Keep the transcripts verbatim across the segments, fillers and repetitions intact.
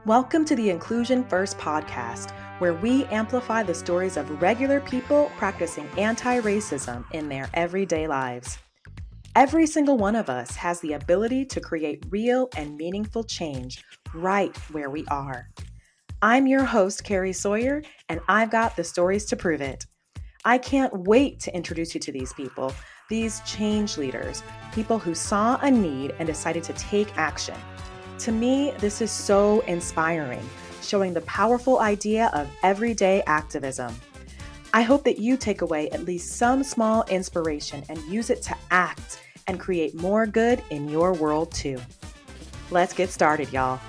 Welcome to the Inclusion First podcast, where we amplify the stories of regular people practicing anti-racism in their everyday lives. Every single one of us has the ability to create real and meaningful change right where we are. I'm your host, Carrie Sawyer, and I've got the stories to prove it. I can't wait to introduce you to these people, these change leaders, people who saw a need and decided to take action. To me, this is so inspiring, showing the powerful idea of everyday activism. I hope that you take away at least some small inspiration and use it to act and create more good in your world too. Let's get started, y'all.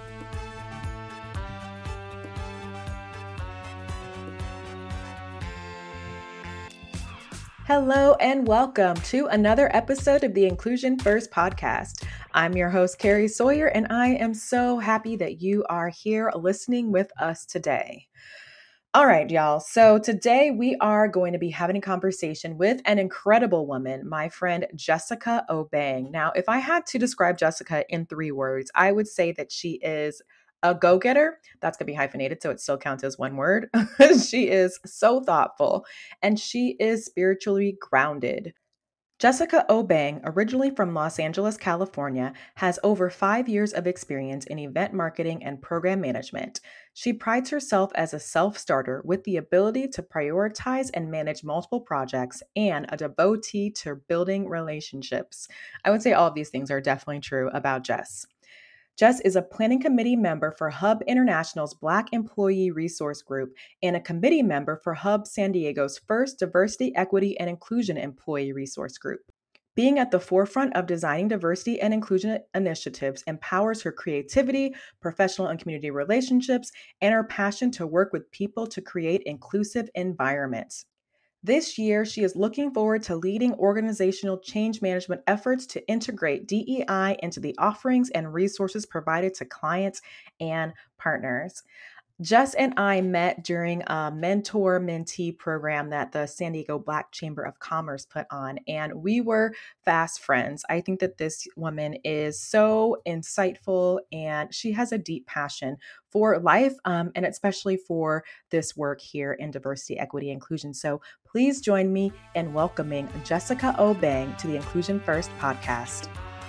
Hello and welcome to another episode of the Inclusion First podcast. I'm your host, Carrie Sawyer, and I am so happy that you are here listening with us today. All right, y'all. So today we are going to be having a conversation with an incredible woman, my friend Jessica Obeng. Now, if I had to describe Jessica in three words, I would say that she is a go-getter. That's going to be hyphenated, so it still counts as one word. She is so thoughtful, and she is spiritually grounded. Jessica Obeng, originally from Los Angeles, California, has over five years of experience in event marketing and program management. She prides herself as a self-starter with the ability to prioritize and manage multiple projects and a devotee to building relationships. I would say all of these things are definitely true about Jess. Jess is a planning committee member for Hub International's Black Employee Resource Group and a committee member for Hub San Diego's first Diversity, Equity, and Inclusion Employee Resource Group. Being at the forefront of designing diversity and inclusion initiatives empowers her creativity, professional and community relationships, and her passion to work with people to create inclusive environments. This year, she is looking forward to leading organizational change management efforts to integrate D E I into the offerings and resources provided to clients and partners. Jess and I met during a mentor-mentee program that the San Diego Black Chamber of Commerce put on, and we were fast friends. I think that this woman is so insightful, and she has a deep passion for life, um, and especially for this work here in diversity, equity, inclusion. So please join me in welcoming Jessica Obeng to the Inclusion First podcast.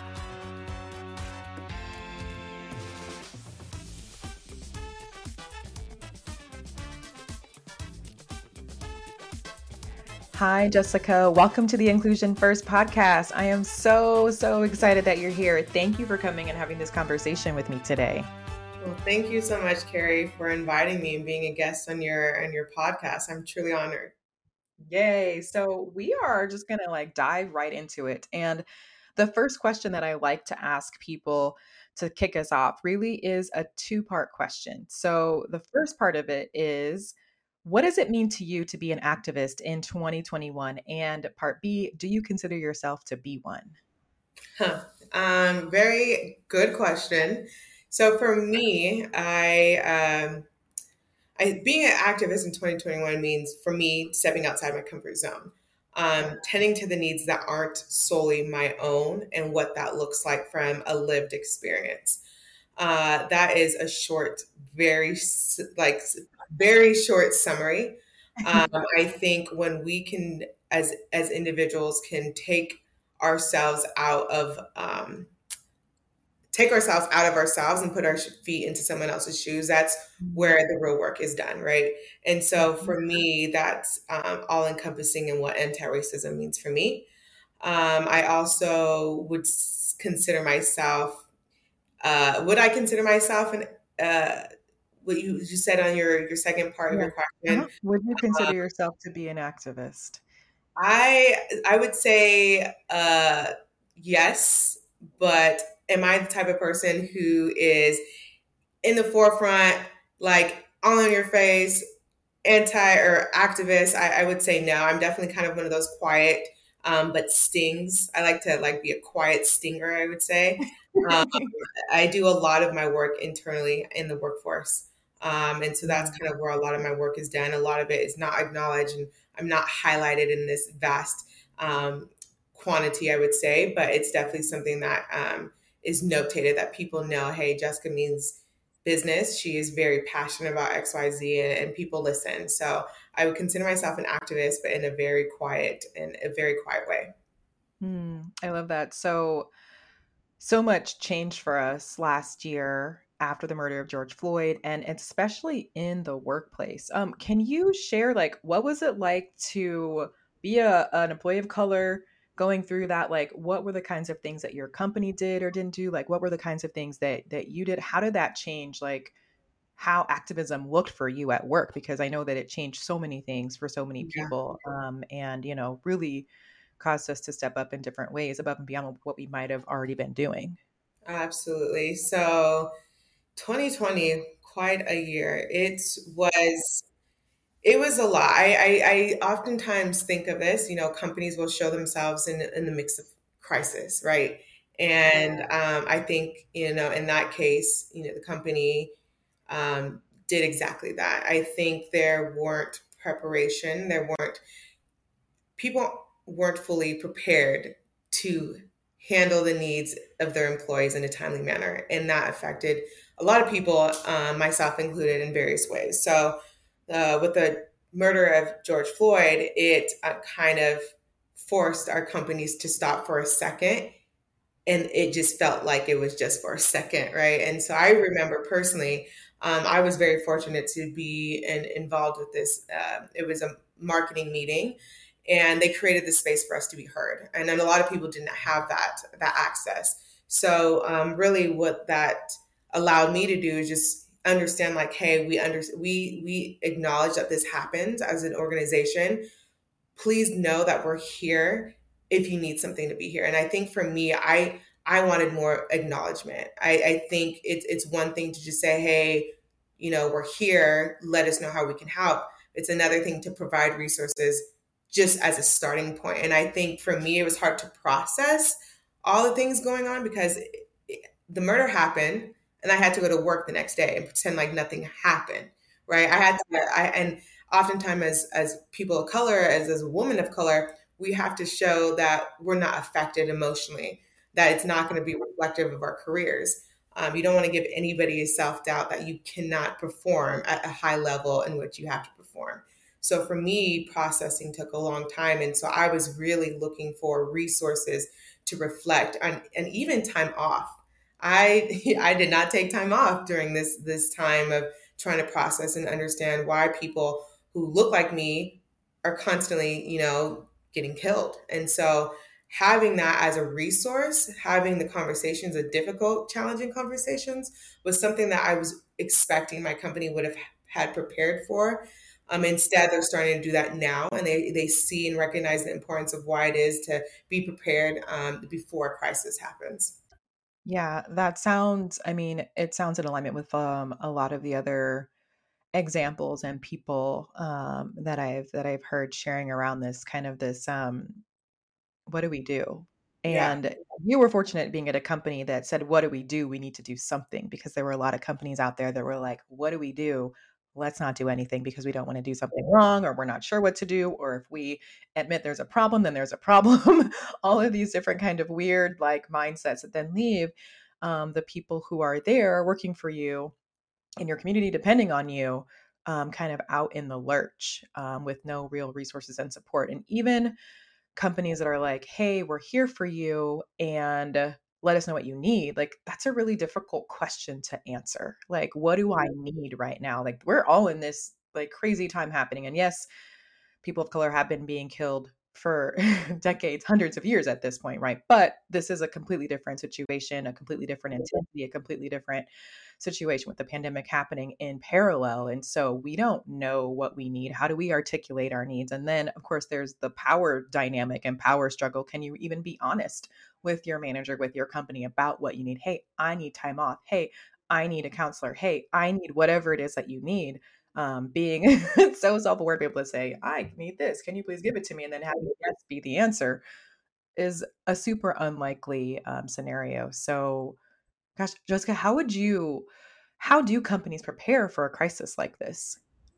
Hi, Jessica. Welcome to the Inclusion First podcast. I am so, so excited that you're here. Thank you for coming and having this conversation with me today. Well, thank you so much, Carrie, for inviting me and being a guest on your on your podcast. I'm truly honored. Yay. So we are just going to like dive right into it. And the first question that I like to ask people to kick us off really is a two-part question. So the first part of it is, what does it mean to you to be an activist in twenty twenty-one? And part B, do you consider yourself to be one? Huh. Um, very good question. So for me, I, um, I being an activist in twenty twenty-one means for me stepping outside my comfort zone, um, tending to the needs that aren't solely my own, and what that looks like from a lived experience. Uh, that is a short, very like very short summary. Um, I think when we can, as as individuals, can take ourselves out of um, take ourselves out of ourselves and put our feet into someone else's shoes. That's where the real work is done, right? And so for me, that's um, all encompassing in what anti-racism means for me. Um, I also would consider myself. Uh, would I consider myself an uh, what you, you said on your your second part of Yeah. your question? Uh-huh. Would you consider Um, yourself to be an activist? I I would say uh, yes, but am I the type of person who is in the forefront, like all in your face, anti or activist? I, I would say no. I'm definitely kind of one of those quiet, um, but stings. I like to like be a quiet stinger, I would say. Um, I do a lot of my work internally in the workforce. Um, and so that's kind of where a lot of my work is done. A lot of it is not acknowledged, and I'm not highlighted in this vast um, quantity, I would say, but it's definitely something that um, is notated, that people know, hey, Jessica means business. She is very passionate about X Y Z, and, and people listen. So I would consider myself an activist, but in a very quiet in a very quiet way. Hmm, I love that. So, so much changed for us last year after the murder of George Floyd, and especially in the workplace. Um, can you share, like, what was it like to be a, an employee of color going through that? Like, what were the kinds of things that your company did or didn't do? Like, what were the kinds of things that that you did? How did that change, like, how activism looked for you at work? Because I know that it changed so many things for so many Yeah, people, um, and you know, really caused us to step up in different ways above and beyond what we might have already been doing. absolutely. So twenty twenty, quite a year. It was it was a lot. I, I, I oftentimes think of this, you know, companies will show themselves in, in the mix of crisis, right? And um, I think, you know, in that case, you know, the company um, did exactly that. I think there weren't preparation, there weren't people weren't fully prepared to handle the needs of their employees in a timely manner, and that affected a lot of people, uh, myself included, in various ways. So, uh, with the murder of George Floyd, it uh, kind of forced our companies to stop for a second, and it just felt like it was just for a second, right? And so I remember personally, um, I was very fortunate to be in, involved with this. Uh, it was a marketing meeting, and they created this space for us to be heard. And then a lot of people didn't have that that access. So um, really, what that allowed me to do is just understand, like, hey, we under we we acknowledge that this happens as an organization. Please know that we're here if you need something to be here. And I think for me, I I wanted more acknowledgement. I, I think it's it's one thing to just say, hey, you know, we're here, let us know how we can help. It's another thing to provide resources just as a starting point. And I think for me, it was hard to process all the things going on because it, it, the murder happened and I had to go to work the next day and pretend like nothing happened. Right. I had to, I, and oftentimes as as people of color, as as a woman of color, we have to show that we're not affected emotionally, that it's not going to be reflective of our careers. Um, you don't want to give anybody a self doubt that you cannot perform at a high level in which you have to perform. So for me, processing took a long time, and so I was really looking for resources to reflect on, and even time off. I I did not take time off during this this time of trying to process and understand why people who look like me are constantly, you know, getting killed. And so having that as a resource, having the conversations, the difficult, challenging conversations, was something that I was expecting my company would have had prepared for. Um, instead, they're starting to do that now, and they, they see and recognize the importance of why it is to be prepared um, before a crisis happens. Yeah, that sounds, I mean, it sounds in alignment with um, a lot of the other examples and people um, that I've that I've heard sharing around this kind of this um, what do we do? Yeah. And you were fortunate being at a company that said, what do we do? We need to do something, because there were a lot of companies out there that were like, what do we do? Let's not do anything because we don't want to do something wrong, or we're not sure what to do, or if we admit there's a problem, then there's a problem. All of these different kind of weird like mindsets that then leave um, the people who are there working for you in your community, depending on you, um, kind of out in the lurch um, with no real resources and support. And even companies that are like, "Hey, we're here for you and uh, let us know what you need." Like, that's a really difficult question to answer. Like, what do I need right now? Like, we're all in this like crazy time happening. And yes, people of color have been being killed for decades, hundreds of years at this point, right? But this is a completely different situation, a completely different intensity, a completely different situation with the pandemic happening in parallel. And so we don't know what we need. How do we articulate our needs? And then, of course, there's the power dynamic and power struggle. Can you even be honest with your manager, with your company about what you need? Hey, I need time off. Hey, I need a counselor. Hey, I need whatever it is that you need. Um, being so self-aware to be able to say, I need this. Can you please give it to me? And then having yes be the answer is a super unlikely um, scenario. So, gosh, Jessica, how would you, how do companies prepare for a crisis like this?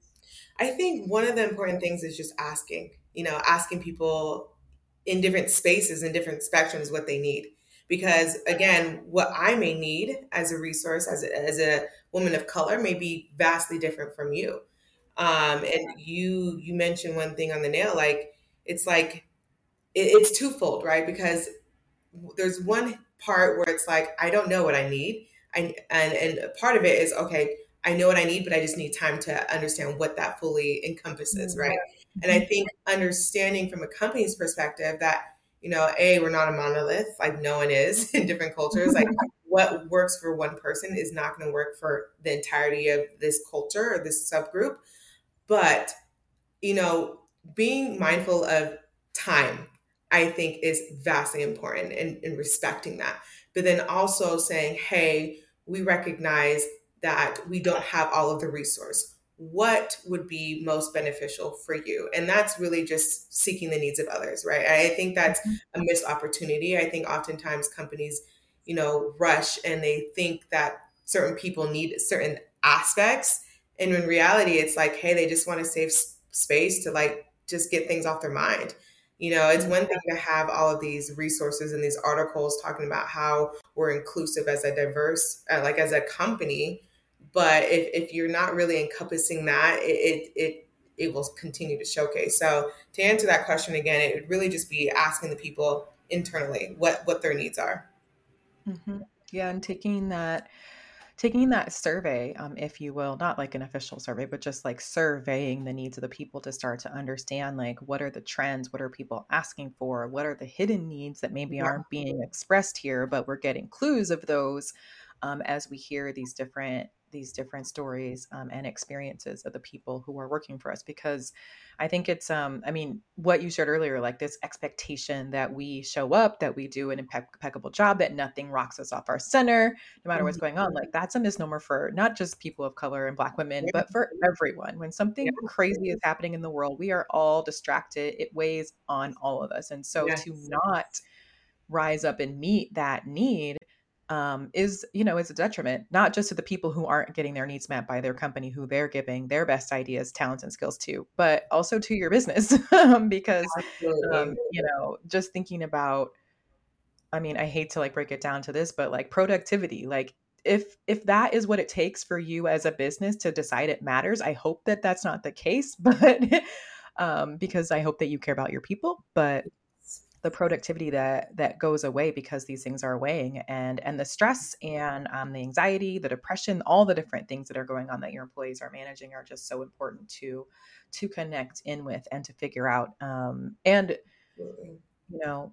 I think one of the important things is just asking, you know, asking people in different spaces and different spectrums what they need. Because again, what I may need as a resource, as a, as a woman of color, may be vastly different from you. Um, and you you mentioned one thing on the nail, like it's like it, it's twofold, right? Because there's one part where it's like I don't know what I need, I, and and part of it is okay. I know what I need, but I just need time to understand what that fully encompasses, right? And I Mhm. think understanding from a company's perspective that you know, a we're not a monolith, like no one is in different cultures. Like what works for one person is not going to work for the entirety of this culture or this subgroup. But you know, being mindful of time, I think is vastly important in, in respecting that. But then also saying, hey, we recognize that we don't have all of the resource. What would be most beneficial for you? And that's really just seeking the needs of others, right? I think that's Mhm. a missed opportunity. I think oftentimes companies, you know, rush and they think that certain people need certain aspects. And in reality, it's like, hey, they just want to save space to like just get things off their mind. You know, it's one thing to have all of these resources and these articles talking about how we're inclusive as a diverse, uh, like as a company, but if, if you're not really encompassing that, it, it it it will continue to showcase. So to answer that question again, it would really just be asking the people internally what what their needs are. Mhm. Yeah, and taking that taking that survey, um, if you will, not like an official survey, but just like surveying the needs of the people to start to understand like what are the trends, what are people asking for, what are the hidden needs that maybe Yeah, aren't being expressed here, but we're getting clues of those um, as we hear these different these different stories um, and experiences of the people who are working for us. Because I think it's, um, I mean, what you shared earlier, like this expectation that we show up, that we do an impe- impeccable job, that nothing rocks us off our center, no matter what's mhm, going on. Like that's a misnomer for not just people of color and Black women, but for everyone. When yeah, something crazy is happening in the world, we are all distracted. It weighs on all of us. And so yeah, to not rise up and meet that need um, is, you know, is a detriment, not just to the people who aren't getting their needs met by their company, who they're giving their best ideas, talents, and skills to, but also to your business. Because, um, absolutely. you know, just thinking about, I mean, I hate to like break it down to this, but like productivity, like if if that is what it takes for you as a business to decide it matters, I hope that that's not the case, but um, because I hope that you care about your people, but the productivity that that goes away because these things are weighing, and and the stress and um, the anxiety, the depression, all the different things that are going on that your employees are managing are just so important to to connect in with and to figure out. Um, and Absolutely. you know,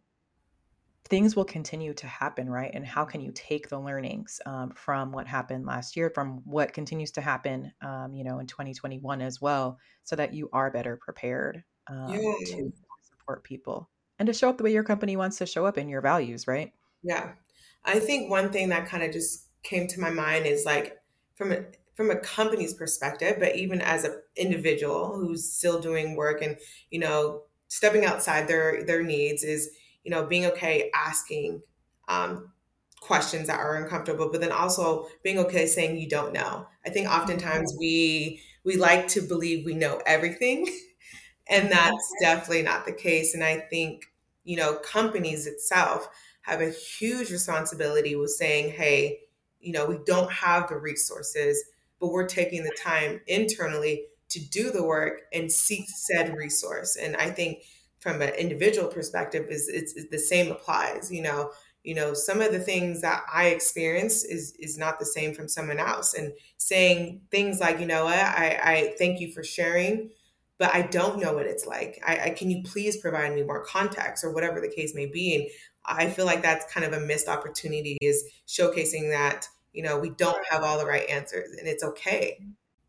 things will continue to happen, right? And how can you take the learnings um, from what happened last year, from what continues to happen, um, you know, in twenty twenty-one as well, so that you are better prepared um, Yeah. to support people and to show up the way your company wants to show up in your values, right? Yeah. I think one thing that kind of just came to my mind is like from a from a company's perspective, but even as an individual who's still doing work and, you know, stepping outside their their needs is, you know, being okay asking um, questions that are uncomfortable, but then also being okay saying you don't know. I think oftentimes we we like to believe we know everything. And Mhm. that's definitely not the case. And I think, you know, companies itself have a huge responsibility with saying, hey, you know, we don't have the resources, but we're taking the time internally to do the work and seek said resource. And I think from an individual perspective is it's, it's the same applies, you know, you know, some of the things that I experience is is not the same from someone else. And saying things like, you know what, I, I thank you for sharing, but I don't know what it's like. I, I can you please provide me more context or whatever the case may be. And I feel like that's kind of a missed opportunity is showcasing that, you know, we don't have all the right answers and it's okay.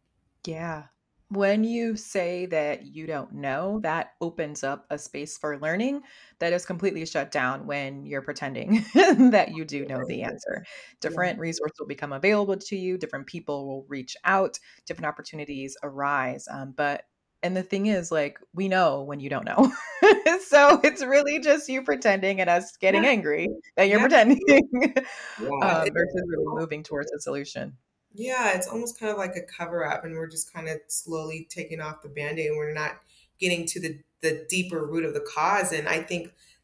Yeah. When you say that you don't know, that opens up a space for learning that is completely shut down when you're pretending that you do know the answer. Yeah. Different resources will become available to you, different people will reach out, different opportunities arise. Um, but, and the thing is, like, we know when you don't know. So it's really just you pretending and us getting Yeah. angry that you're Yeah. pretending Yeah. um, It, versus really moving towards a solution. yeah. It's almost kind of like a cover up and we're just kind of slowly taking off the band-aid and we're not getting to the, the deeper root of the cause. And I think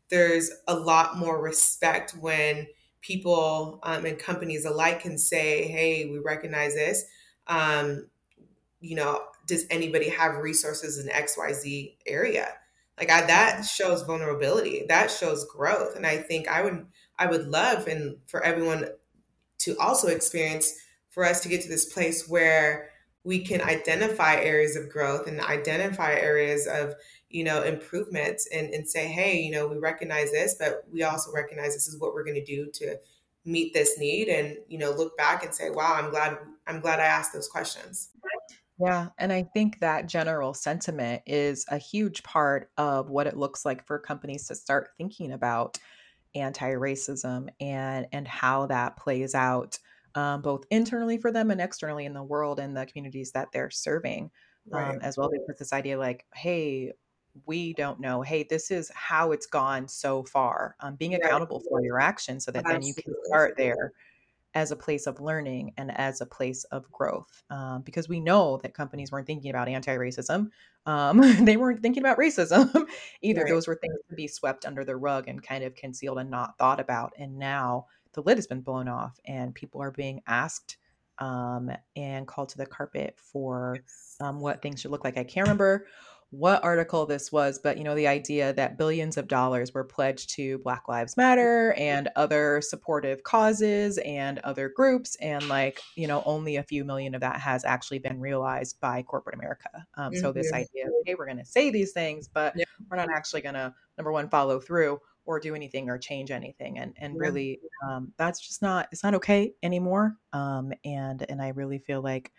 there's a lot more respect when people um, and companies alike can say, hey, we recognize this. Um, you know, does anybody have resources in X Y Z area? Like I, that shows vulnerability. That shows growth. And I think I would I would love and for everyone to also experience for us to get to this place where we can identify areas of growth and identify areas of you know improvements and, and say, hey, you know we recognize this, but we also recognize this is what we're going to do to meet this need, and you know look back and say, wow, i'm glad i'm glad I asked those questions. Yeah, and I think that general sentiment is a huge part of what it looks like for companies to start thinking about anti-racism and and how that plays out um, both internally for them and externally in the world and the communities that they're serving um, Right. as well. Because this idea like, hey, we don't know. Hey, this is how it's gone so far. Um, being Right. accountable for your actions so that then you can Absolutely. start there as a place of learning and as a place of growth. Um, because we know that companies weren't thinking about anti racism. Um, they weren't thinking about racism either. Right. Those were things to be swept under the rug and kind of concealed and not thought about. And now the lid has been blown off and people are being asked um, and called to the carpet for um, what things should look like. I can't remember what article this was, but you know, the idea that billions of dollars were pledged to Black Lives Matter and other supportive causes and other groups, and like, you know, only a few million of that has actually been realized by corporate America. Um, so this Hmm. idea of, hey, we're going to say these things, but Yeah. we're not actually going to, number one, follow through or do anything or change anything. And and Yeah. really, um, that's just not, it's not okay anymore. Um, and and I really feel like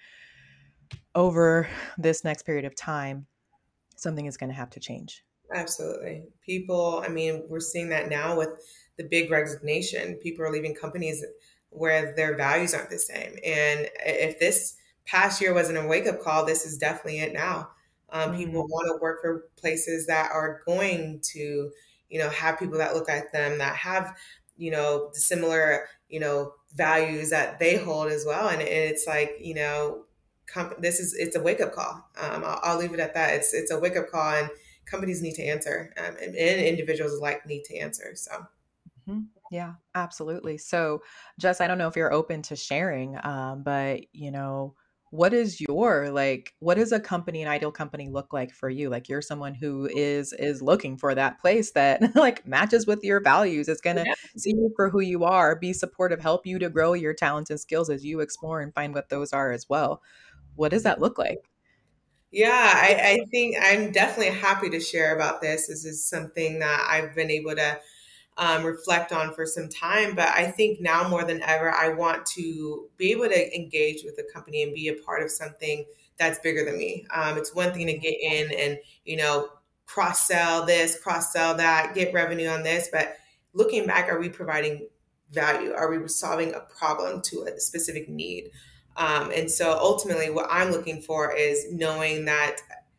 over this next period of time, something is going to have to change. Absolutely. People, I mean, we're seeing that now with the big resignation. People are leaving companies where their values aren't the same. And if this past year wasn't a wake up call, this is definitely it now. Um, people Mm, want to work for places that are going to, you know, have people that look like them, that have, you know, the similar, you know, values that they hold as well. And it's like, you know, com- this is, it's a wake up call. Um, I'll, I'll leave it at that. It's, it's a wake up call. And companies need to answer, um, and, and individuals alike need to answer. So, mhm. Yeah, absolutely. So, Jess, I don't know if you're open to sharing, um, but you know, what is your like? What does a company, an ideal company, look like for you? Like, you're someone who is is looking for that place that like matches with your values. It's gonna yeah. see you for who you are, be supportive, help you to grow your talents and skills as you explore and find what those are as well. What does that look like? Yeah, I, I think I'm definitely happy to share about this. This is something that I've been able to um, reflect on for some time. But I think now more than ever, I want to be able to engage with the company and be a part of something that's bigger than me. Um, it's one thing to get in and, you know, cross sell this, cross sell that, get revenue on this. But looking back, are we providing value? Are we solving a problem to a specific need? Um, and so ultimately, what I'm looking for is knowing that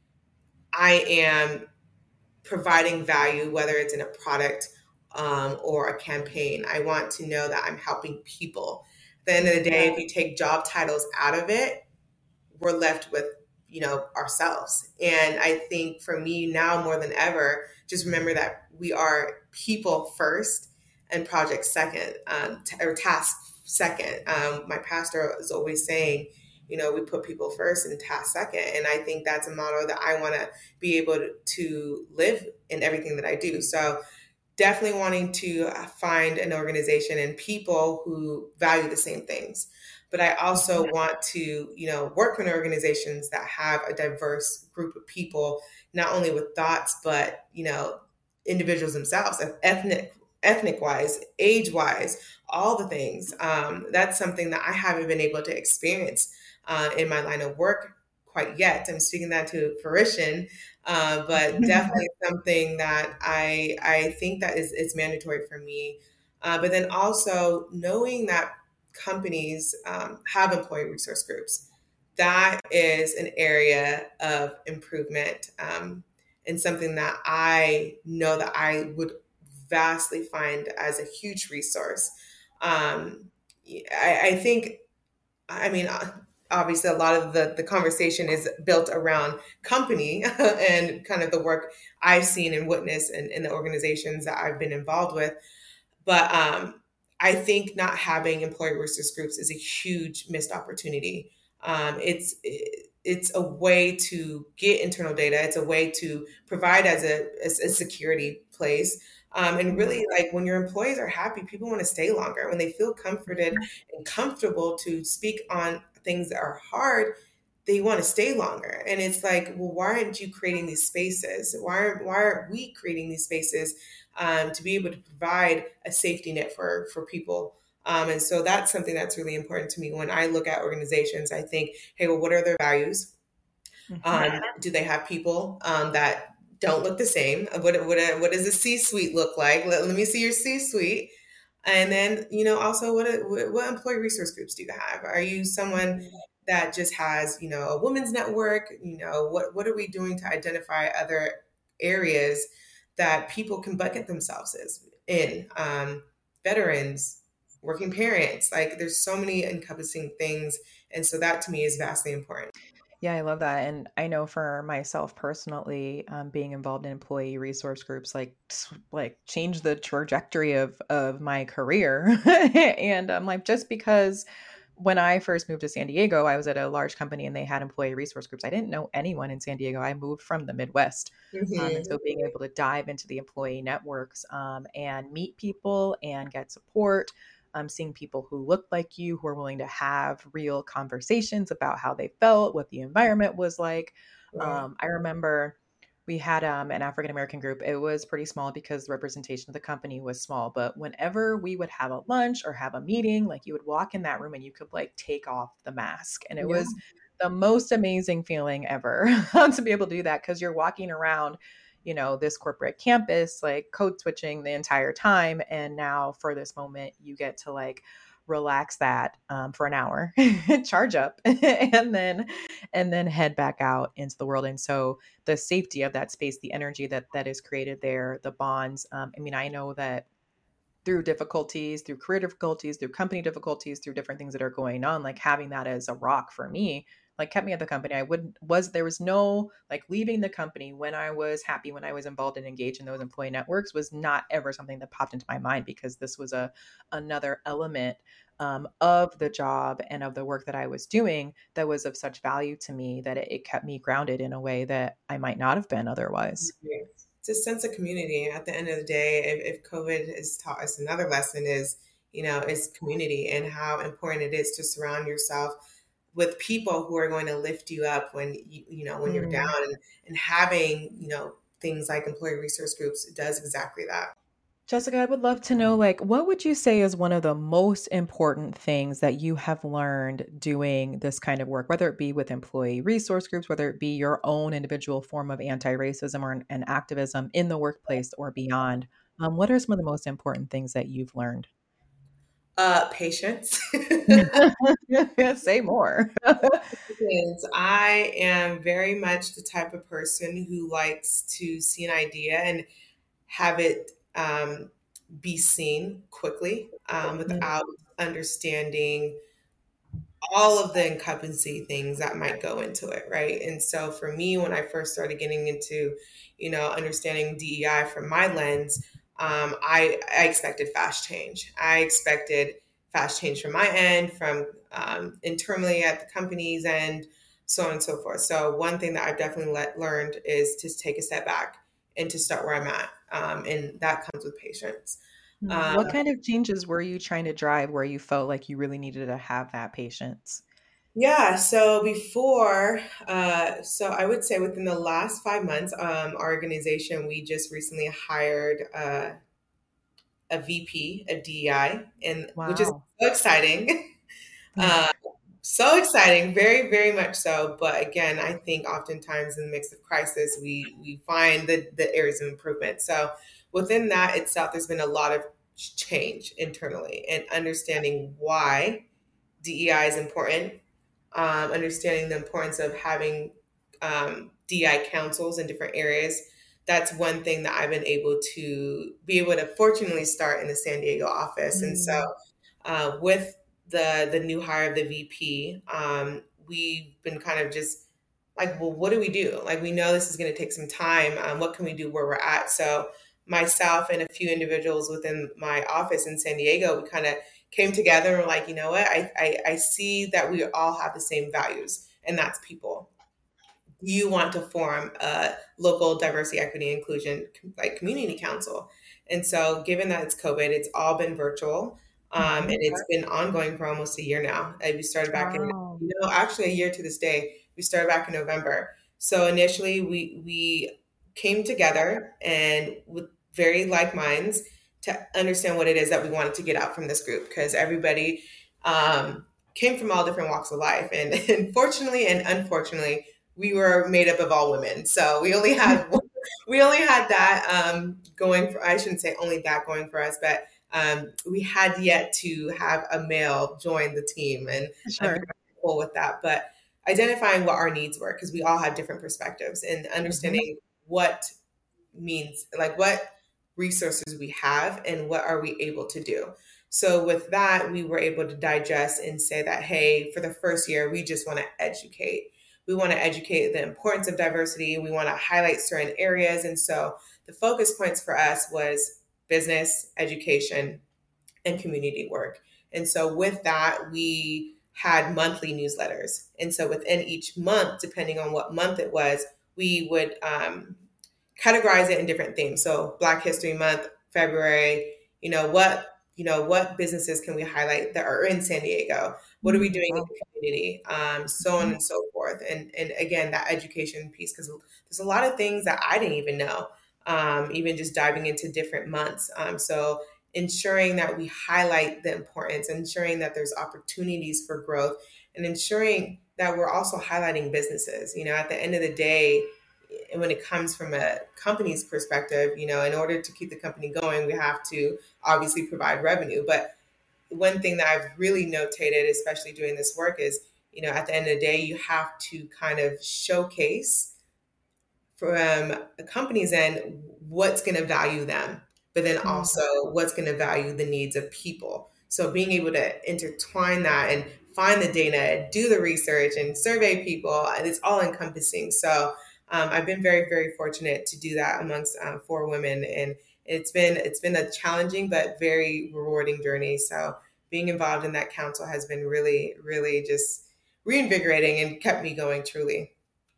I am providing value, whether it's in a product um, or a campaign. I want to know that I'm helping people. At the end of the day, if you take job titles out of it, we're left with you know ourselves. And I think for me now more than ever, just remember that we are people first and project second, um, t- or task second. Um, my pastor is always saying, you know, we put people first and task second. And I think that's a motto that I want to be able to, to live in everything that I do. So definitely wanting to find an organization and people who value the same things. But I also want to, you know, work in organizations that have a diverse group of people, not only with thoughts, but, you know, individuals themselves, ethnic, ethnic wise, age wise, all the things. Um, that's something that I haven't been able to experience uh, in my line of work quite yet. I'm speaking that to fruition, uh, but definitely something that I I think that is is mandatory for me. Uh, but then also knowing that companies um, have employee resource groups, that is an area of improvement, um, and something that I know that I would vastly find as a huge resource. Um, I, I think I mean, obviously a lot of the, the conversation is built around company and kind of the work I've seen and witnessed in, in the organizations that I've been involved with. But um, I think not having employee resource groups is a huge missed opportunity. Um, it's it's a way to get internal data. It's a way to provide as a, as a security place. Um, and really, like when your employees are happy, people want to stay longer. When they feel comforted and comfortable to speak on things that are hard, they want to stay longer. And it's like, well, why aren't you creating these spaces? Why aren't, why aren't we creating these spaces um, to be able to provide a safety net for, for people? Um, and so that's something that's really important to me. When I look at organizations, I think, hey, well, what are their values? Um, do they have people um, that don't look the same? What, what, what does the C-suite look like? Let, let me see your C-suite. And then, you know, also what, what employee resource groups do you have? Are you someone that just has, you know, a women's network? You know, what, what are we doing to identify other areas that people can bucket themselves in? Um, veterans, working parents, like there's so many encompassing things. And so that to me is vastly important. Yeah, I love that. And I know for myself personally, um, being involved in employee resource groups, like, like changed the trajectory of, of my career. And I'm um, like, just because when I first moved to San Diego, I was at a large company and they had employee resource groups. I didn't know anyone in San Diego. I moved from the Midwest. Mm-hmm. Um, and so being able to dive into the employee networks um, and meet people and get support, um, seeing people who looked like you, who are willing to have real conversations about how they felt, what the environment was like. Right. Um, I remember we had um, an African American group. It was pretty small because the representation of the company was small. But whenever we would have a lunch or have a meeting, like you would walk in that room and you could like take off the mask. And it Yeah. was the most amazing feeling ever to be able to do that because you're walking around, you know, this corporate campus, like code switching the entire time. And now for this moment, you get to like relax that um, for an hour, charge up, and then and then head back out into the world. And so the safety of that space, the energy that that is created there, the bonds. Um, I mean, I know that through difficulties, through career difficulties, through company difficulties, through different things that are going on, like having that as a rock for me, like kept me at the company. I wouldn't was there was no like leaving the company when I was happy, when I was involved and engaged in those employee networks was not ever something that popped into my mind because this was a another element um, of the job and of the work that I was doing that was of such value to me that it, it kept me grounded in a way that I might not have been otherwise. It's a sense of community. At the end of the day, if, if COVID has taught us another lesson is, you know, is community and how important it is to surround yourself with people who are going to lift you up when you, you know, when you're Mm. down, and, and having, you know, things like employee resource groups does exactly that. Jessica, I would love to know, like, what would you say is one of the most important things that you have learned doing this kind of work, whether it be with employee resource groups, whether it be your own individual form of anti-racism or an, an activism in the workplace or beyond? Um, what are some of the most important things that you've learned? Uh, patience. Say more. Because I am very much the type of person who likes to see an idea and have it um, be seen quickly um, without understanding all of the incumbency things that might go into it, right? And so for me, when I first started getting into, you know, understanding D E I from my lens, um, I, I expected fast change. I expected fast change from my end, from um, internally at the company's end, so on and so forth. So one thing that I've definitely let, learned is to take a step back and to start where I'm at. Um, and that comes with patience. Um, What kind of changes were you trying to drive where you felt like you really needed to have that patience? Yeah, so before, uh, so I would say within the last five months, um, our organization, we just recently hired uh, a V P of D E I, and which is Wow. so exciting. uh, so exciting, very, very much so. But again, I think oftentimes in the mix of crisis, we we find the, the areas of improvement. So within that itself, there's been a lot of change internally and understanding why D E I is important, um, understanding the importance of having um, D E I councils in different areas. That's one thing that I've been able to be able to fortunately start in the San Diego office. And so Mm. uh, with the the new hire of the V P, um, we've been kind of just like, well, what do we do? Like, we know this is going to take some time. Um, what can we do where we're at? So myself and a few individuals within my office in San Diego, we kind of came together and were like, you know what? I, I, I see that we all have the same values, and that's people. You want to form a local diversity, equity, inclusion like community council. And so, given that it's COVID, it's all been virtual, um, and Mhm. it's been ongoing for almost a year now. Uh, We started back in, Wow. you know, actually a year to this day. We started back in November. So initially, we we came together and with very like minds to understand what it is that we wanted to get out from this group, because everybody um, came from all different walks of life, and, and fortunately and unfortunately we were made up of all women. So we only had one, we only had that um, going for, I shouldn't say only that going for us, but um, we had yet to have a male join the team. And I'm very Sure. cool with that. But identifying what our needs were, because we all had different perspectives, and Mhm. understanding what means, like what resources we have and what are we able to do. So with that, we were able to digest and say that, hey, for the first year, we just want to educate. We want to educate the importance of diversity. We want to highlight certain areas. And so the focus points for us was business, education, and community work. And so with that, we had monthly newsletters. And so within each month, depending on what month it was, we would um, categorize it in different themes. So Black History Month, February, you know, what you know, what businesses can we highlight that are in San Diego? What are we Mm, doing in wow. the community? Um, so on Mhm. and so forth. And and again, that education piece, because there's a lot of things that I didn't even know, um, even just diving into different months. Um, so ensuring that we highlight the importance, ensuring that there's opportunities for growth, and ensuring that we're also highlighting businesses. You know, at the end of the day, and when it comes from a company's perspective, you know, in order to keep the company going, we have to obviously provide revenue. But one thing that I've really notated, especially doing this work, is, you know, at the end of the day, you have to kind of showcase from a company's end what's going to value them, but then Mm. also what's going to value the needs of people. So being able to intertwine that and find the data, do the research, and survey people, and it's all encompassing. So um, I've been very, very fortunate to do that amongst um, four women, and it's been it's been a challenging but very rewarding journey. So being involved in that council has been really, really just reinvigorating and kept me going. Truly,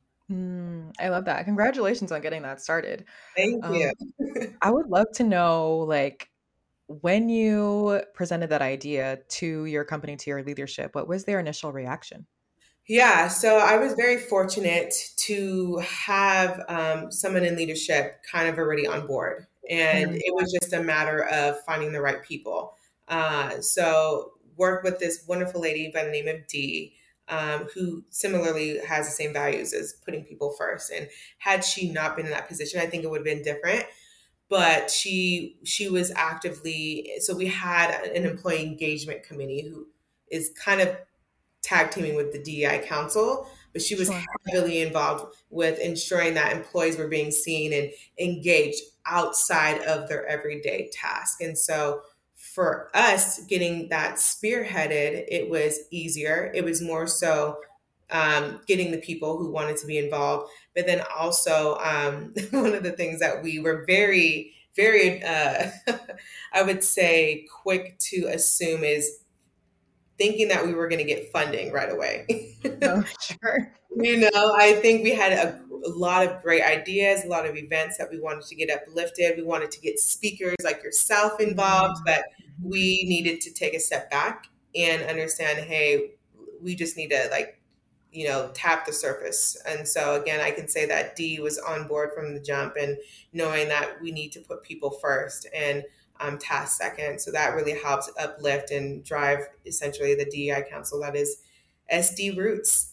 Mm, I love that. Congratulations on getting that started. thank you. Um, I would love to know, like, when you presented that idea to your company, to your leadership, what was their initial reaction? Yeah, so I was very fortunate to have um, someone in leadership kind of already on board. And Mm, it was just a matter of finding the right people. Uh, so, work with this wonderful lady by the name of Dee, um, who similarly has the same values as putting people first. And had she not been in that position, I think it would have been different. But she she was actively, so we had an employee engagement committee who is kind of tag teaming with the D E I Council, but she was sure. heavily involved with ensuring that employees were being seen and engaged outside of their everyday task. And so for us, getting that spearheaded, it was easier. It was more so um, getting the people who wanted to be involved. But then also, um, one of the things that we were very, very, uh, I would say, quick to assume is thinking that we were going to get funding right away. Oh, sure. You know, I think we had a, a lot of great ideas, a lot of events that we wanted to get uplifted. We wanted to get speakers like yourself involved, Mm, but mhm. we needed to take a step back and understand, hey, we just need to like, you know, tap the surface. And so again, I can say that Dee was on board from the jump, and knowing that we need to put people first and um, task second. So that really helps uplift and drive essentially the D E I council that is S D Roots.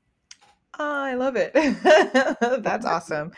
Ah, I love it. That's awesome.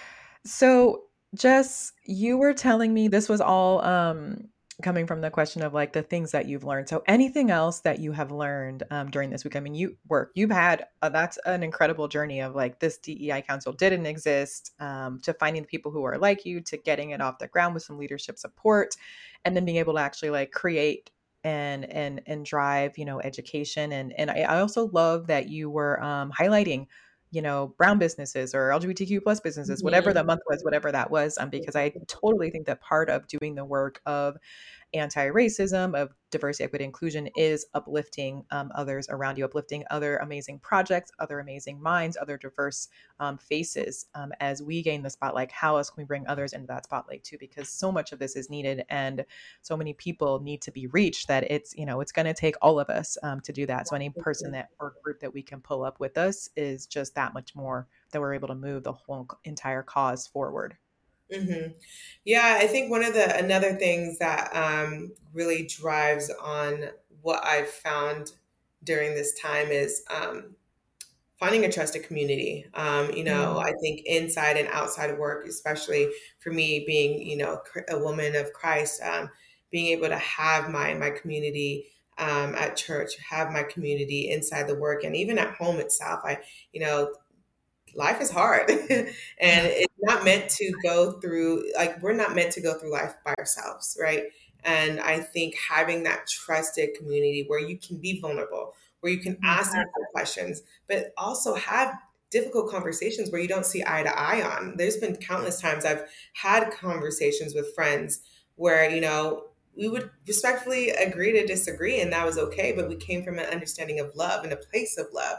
So, Jess, you were telling me this was all um, coming from the question of like the things that you've learned. So, anything else that you have learned um, during this week? I mean, you work, you've had uh, that's an incredible journey of like this D E I council didn't exist um, to finding the people who are like you, to getting it off the ground with some leadership support, and then being able to actually like create and and and drive, you know, education. And and I, I also love that you were um, highlighting, you know, brown businesses or L G B T Q plus businesses, whatever Mhm. the month was, whatever that was, um, because I totally think that part of doing the work of anti-racism, of diversity, equity, inclusion is uplifting um, others around you, uplifting other amazing projects, other amazing minds, other diverse um, faces. Um, as we gain the spotlight, how else can we bring others into that spotlight too? Because so much of this is needed, and so many people need to be reached that it's, you know, it's going to take all of us um, to do that. So any person that or group that we can pull up with us is just that much more that we're able to move the whole entire cause forward. Mm-hmm. Yeah, I think one of the another things that um, really drives on what I've found during this time is um, finding a trusted community. Um, you know, Mm. I think inside and outside of work, especially for me being, you know, a woman of Christ, um, being able to have my my community um, at church, have my community inside the work, and even at home itself. I, you know, life is hard and it's not meant to go through like we're not meant to go through life by ourselves, right? And I think having that trusted community where you can be vulnerable, where you can ask difficult questions, but also have difficult conversations where you don't see eye to eye on. There's been countless times I've had conversations with friends where, you know, we would respectfully agree to disagree and that was okay, but we came from an understanding of love and a place of love.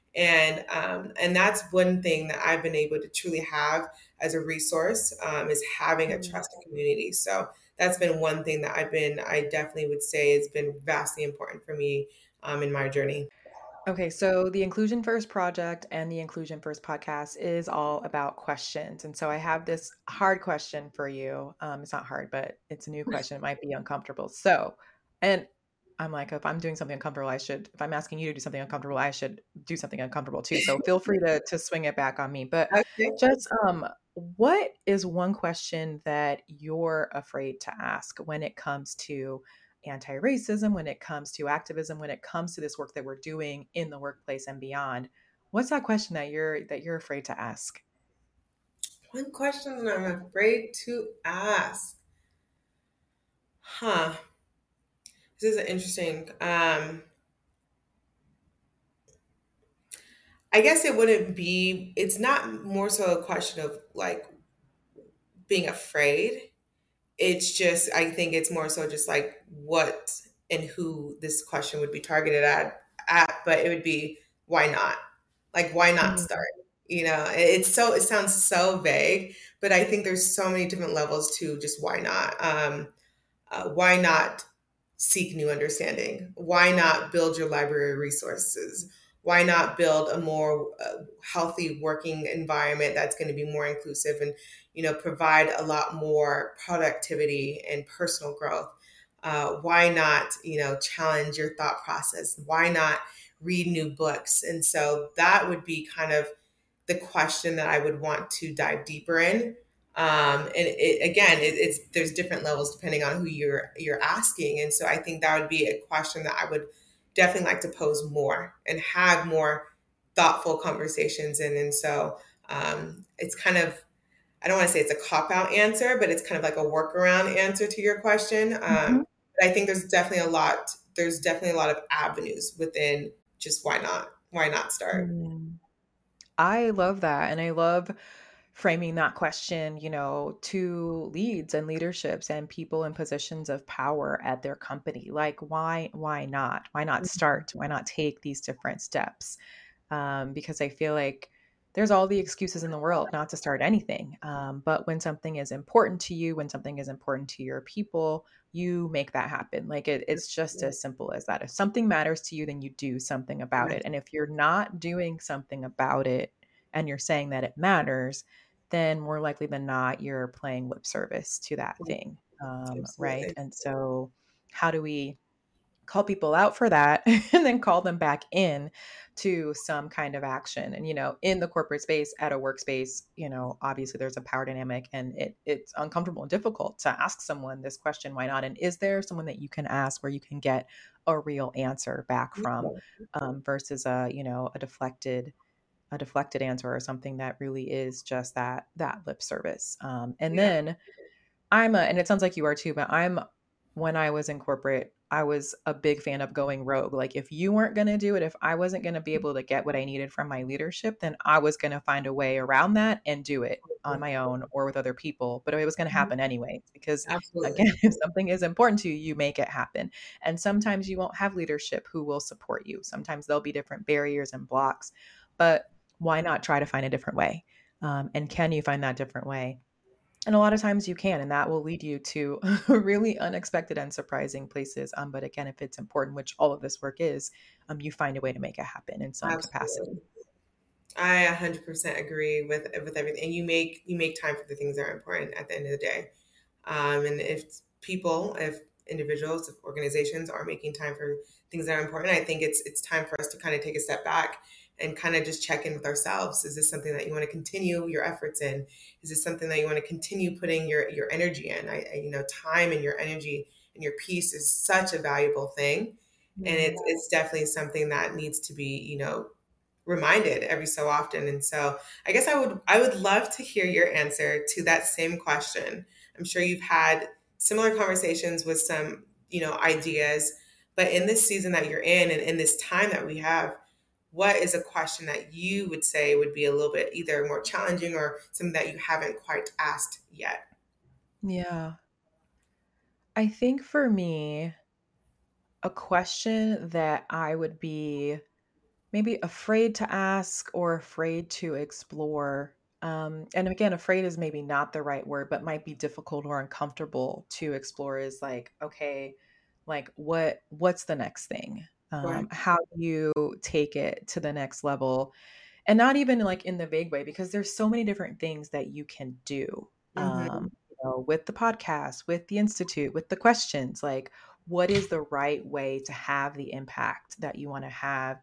And um, and that's one thing that I've been able to truly have as a resource um, is having a Mm. trusted community. So that's been one thing that I've been I definitely would say has been vastly important for me um, in my journey. Okay, so the Inclusion First Project and the Inclusion First podcast is all about questions. And so I have this hard question for you. Um, it's not hard, but it's a new question. It might be uncomfortable. So, and I'm like, if I'm doing something uncomfortable, I should, if I'm asking you to do something uncomfortable, I should do something uncomfortable too. So feel free to, to swing it back on me. But Okay. just, um, what is one question that you're afraid to ask when it comes to anti-racism, when it comes to activism, when it comes to this work that we're doing in the workplace and beyond? What's that question that you're that you're afraid to ask? One question that I'm afraid to ask. Huh. This is interesting. Um, I guess it wouldn't be, it's not more so a question of like being afraid. It's just, I think it's more so just like what and who this question would be targeted at, at, but it would be why not? Like, why not Mm. start? You know, it's so, it sounds so vague, but I think there's so many different levels to just why not. Um, uh, why not seek new understanding? Why not build your library resources? Why not build a more uh, healthy working environment that's going to be more inclusive and, you know, provide a lot more productivity and personal growth? Uh, why not, you know, challenge your thought process? Why not read new books? And so that would be kind of the question that I would want to dive deeper in. Um, and it, again, it, it's there's different levels depending on who you're you're asking, and so I think that would be a question that I would definitely like to pose more and have more thoughtful conversations in. And so um, it's kind of I don't want to say it's a cop out answer, but it's kind of like a workaround answer to your question. Mhm. Um, but I think there's definitely a lot. There's definitely a lot of avenues within just why not why not start. Mm. I love that. And I love framing that question, you know, to leads and leaderships and people in positions of power at their company. Like, why, why not? Why not start? Why not take these different steps? Um, because I feel like there's all the excuses in the world not to start anything. Um, but when something is important to you, when something is important to your people, you make that happen. Like it, it's just as simple as that. If something matters to you, then you do something about it. And if you're not doing something about it and you're saying that it matters, then more likely than not, you're playing lip service to that thing. Um, right. Absolutely. And so, how do we call people out for that and then call them back in to some kind of action? And you know, in the corporate space, at a workspace, you know, obviously there's a power dynamic, and it it's uncomfortable and difficult to ask someone this question, why not? And is there someone that you can ask where you can get a real answer back from, um, versus a, you know, a deflected a deflected answer, or something that really is just that that lip service? Um, and Yeah. then I'm a, and it sounds like you are too, but I'm when I was in corporate, I was a big fan of going rogue. Like if you weren't going to do it, if I wasn't going to be able to get what I needed from my leadership, then I was going to find a way around that and do it on my own or with other people. But it was going to Mhm. happen anyway, because Absolutely. again, if something is important to you, you make it happen. And sometimes you won't have leadership who will support you. Sometimes there'll be different barriers and blocks, but why not try to find a different way? Um, and can you find that different way? And a lot of times you can, and that will lead you to really unexpected and surprising places. Um, but again, if it's important, which all of this work is, um, you find a way to make it happen in some capacity. Absolutely. I one hundred percent agree with with everything. And you make you make time for the things that are important at the end of the day. Um, and if people, if individuals, if organizations are making time for things that are important, I think it's it's time for us to kind of take a step back and kind of just check in with ourselves. Is this something that you want to continue your efforts in? Is this something that you want to continue putting your your energy in? I, I you know, time and your energy and your peace is such a valuable thing, and Mm. it's it's definitely something that needs to be, you know, reminded every so often. And so I guess I would I would love to hear your answer to that same question. I'm sure you've had similar conversations with some, you know, ideas, but in this season that you're in and in this time that we have, what is a question that you would say would be a little bit either more challenging or something that you haven't quite asked yet? Yeah. I think for me, a question that I would be maybe afraid to ask or afraid to explore. Um, and again, afraid is maybe not the right word, but might be difficult or uncomfortable to explore is like, okay, like what what's the next thing? Right. Um, how do you take it to the next level? And not even like in the vague way, because there's so many different things that you can do. Mm-hmm. Um, you know, with the podcast, with the institute, with the questions, like what is the right way to have the impact that you want to have,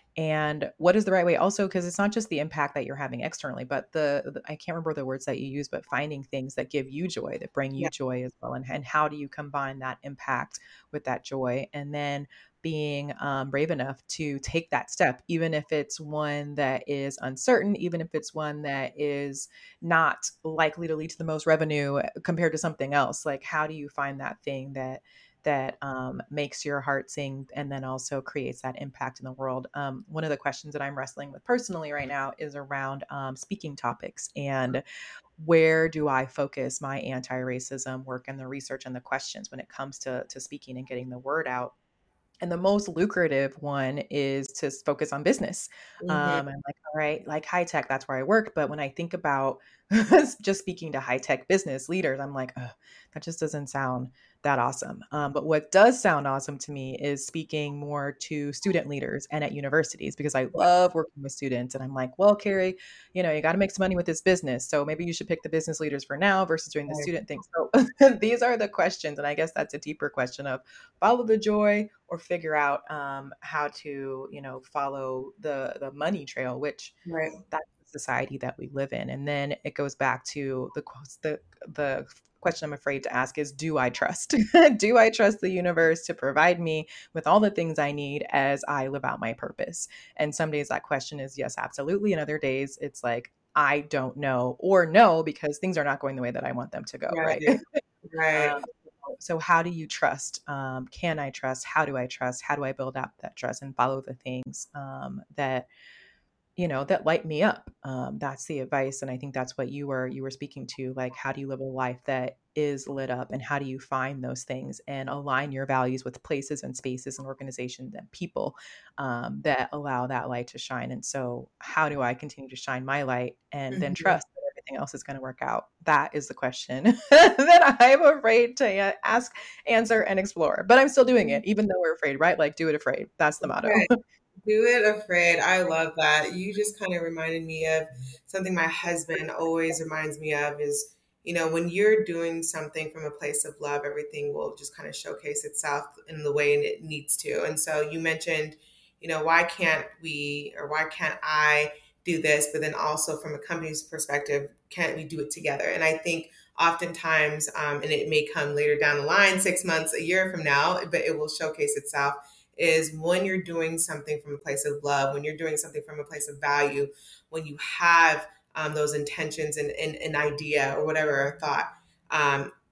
and what is the right way also, because it's not just the impact that you're having externally, but the, the I can't remember the words that you use, but finding things that give you joy, that bring Yeah. you joy as well, and, and how do you combine that impact with that joy, and then being um, brave enough to take that step, even if it's one that is uncertain, even if it's one that is not likely to lead to the most revenue compared to something else. Like how do you find that thing that that um, makes your heart sing and then also creates that impact in the world? Um, one of the questions that I'm wrestling with personally right now is around um, speaking topics, and where do I focus my anti-racism work and the research and the questions when it comes to, to speaking and getting the word out. And the most lucrative one is to focus on business. Mm-hmm. Um, I'm like, all right, like high tech, that's where I worked. But when I think about just speaking to high tech business leaders, I'm like, ugh, that just doesn't sound that awesome. Um, but what does sound awesome to me is speaking more to student leaders and at universities, because I love working with students. And I'm like, well, Carrie, you know, you got to make some money with this business. So maybe you should pick the business leaders for now versus doing the Right. student thing. So these are the questions. And I guess that's a deeper question of follow the joy or figure out um, how to, you know, follow the the money trail, which Right. that's the society that we live in. And then it goes back to the the the question I'm afraid to ask is, do I trust? Do I trust the universe to provide me with all the things I need as I live out my purpose? And some days that question is yes, absolutely. And other days it's like, I don't know, or no, because things are not going the way that I want them to go. Right. Right. Right. Um, so how do you trust? Um, can I trust? How do I trust? How do I build up that trust and follow the things um, that you know that light me up? Um, that's the advice, and I think that's what you were you were speaking to. Like, how do you live a life that is lit up, and how do you find those things and align your values with places and spaces and organizations and people um, that allow that light to shine? And so, how do I continue to shine my light and then Mm-hmm. trust that everything else is going to work out? That is the question that I'm afraid to uh, ask, answer, and explore. But I'm still doing it, even though we're afraid, right? Like, do it afraid. That's the motto. Right. Do it afraid. I love that. You just kind of reminded me of something my husband always reminds me of is, you know, when you're doing something from a place of love, everything will just kind of showcase itself in the way it needs to. And so you mentioned, you know, why can't we or why can't I do this? But then also from a company's perspective, can't we do it together? And I think oftentimes, um, and it may come later down the line, six months, a year from now, but it will showcase itself is when you're doing something from a place of love, when you're doing something from a place of value, when you have um, those intentions and an idea or whatever thought, um,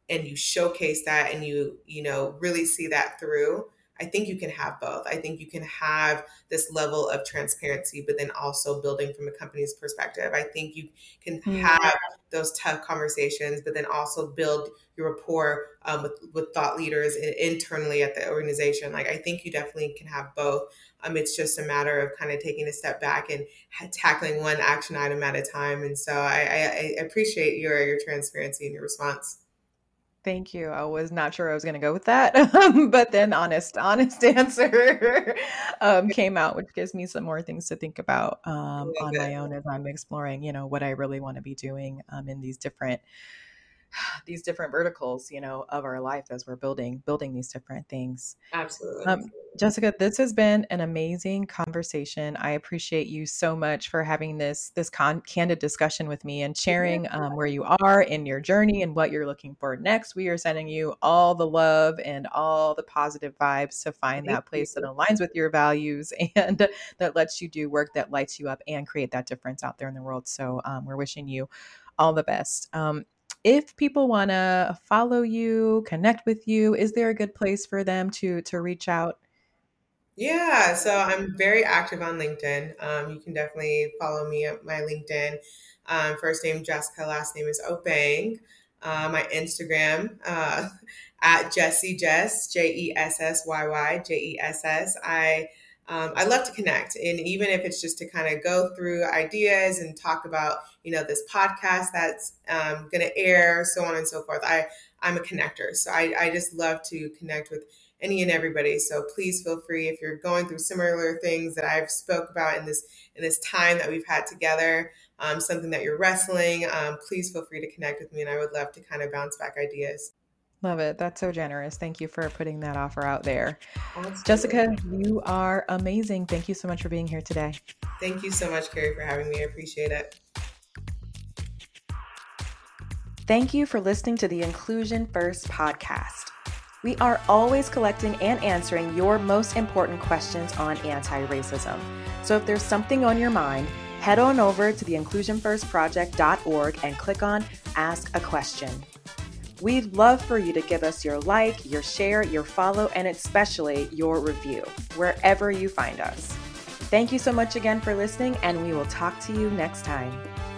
and you showcase that and you, you know, really see that through, I think you can have both. I think you can have this level of transparency, but then also building from a company's perspective. I think you can Mm. have those tough conversations, but then also build your rapport um, with, with thought leaders internally at the organization. Like, I think you definitely can have both. Um, it's just a matter of kind of taking a step back and ha- tackling one action item at a time. And so I, I, I appreciate your, your transparency and your response. Thank you. I was not sure I was going to go with that, um, but then honest, honest answer um, came out, which gives me some more things to think about I um, love on it. my own as I'm exploring, you know, what I really want to be doing um, in these different these different verticals, you know, of our life as we're building building these different things. Absolutely. Um, Jessica, this has been an amazing conversation. I appreciate you so much for having this this con- candid discussion with me and Yeah. sharing um, where you are in your journey and what you're looking for next. We are sending you all the love and all the positive vibes to find Thank that you. place that aligns with your values and that lets you do work that lights you up and create that difference out there in the world. So um, we're wishing you all the best. Um, if people want to follow you, connect with you, is there a good place for them to to reach out? Yeah, so I'm very active on LinkedIn. Um, you can definitely follow me at my LinkedIn. Um, first name Jessica, last name is Obang. Uh, my Instagram uh, at Jessie Jess, J E S S Y Y, J E S S. I um, I love to connect, and even if it's just to kind of go through ideas and talk about, you know, this podcast that's um, going to air, so on and so forth. I I'm a connector, so I I just love to connect with any and everybody. So please feel free if you're going through similar things that I've spoke about in this in this time that we've had together, um, something that you're wrestling. Um, please feel free to connect with me, and I would love to kind of bounce back ideas. Love it. That's so generous. Thank you for putting that offer out there. Absolutely. Jessica, you are amazing. Thank you so much for being here today. Thank you so much, Carrie, for having me. I appreciate it. Thank you for listening to the Inclusion First podcast. We are always collecting and answering your most important questions on anti-racism. So if there's something on your mind, head on over to the inclusion first project dot org and click on Ask a Question. We'd love for you to give us your like, your share, your follow, and especially your review, wherever you find us. Thank you so much again for listening, and we will talk to you next time.